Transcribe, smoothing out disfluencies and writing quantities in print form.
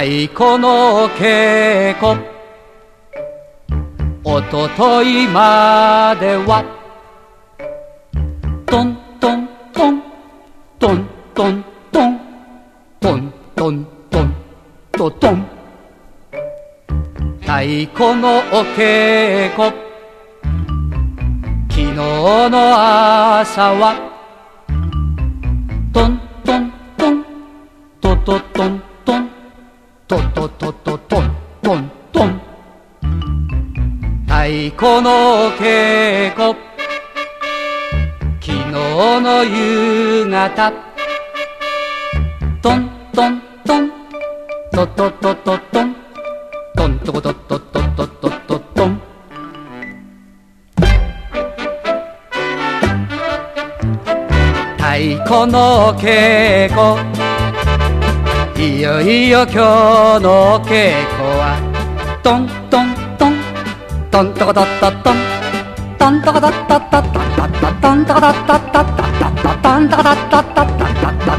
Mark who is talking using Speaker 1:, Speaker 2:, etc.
Speaker 1: 太鼓の稽古おとといまではトントントントントントントントントントントン太鼓のお稽古昨日の朝はトントントントトトントントトトトトントントン太鼓の稽古昨日の夕方トントントントトトトトントントコトトトトトトトン太鼓の稽古いよいよ今日の稽古はトントントントントコトトトントントコトトトトントントコトトトトントコトトトトントコトトト